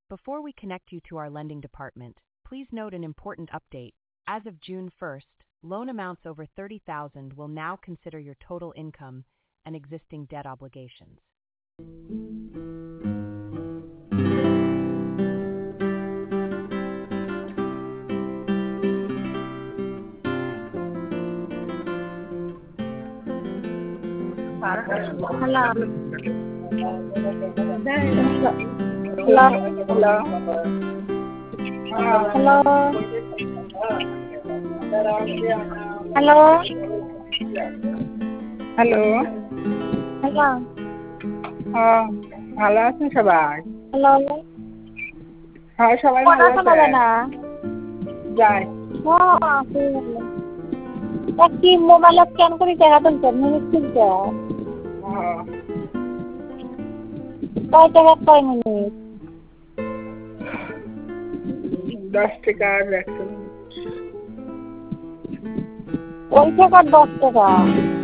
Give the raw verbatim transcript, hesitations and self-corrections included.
Before we connect you to our lending department, please note an important update. As of June first, loan amounts over thirty thousand will now consider your total income and existing debt obligations. Hello. Hello. Hello Hello. হ্যাঁ ভালো আছেন সবাই? Hello. হ্যাঁ সবাই ভালো কথা শোনা আছে। যায় না। যাই হ্যাঁ, ঠিক আছে। তা কি মোবাইলে স্ক্যান করে টাকা তুলছেন? মিনিট তুলছে। হ্যাঁ কয় টাকা কয় মিনিট? দশ টাকা আর একশো ওই টাকা দশ টাকা।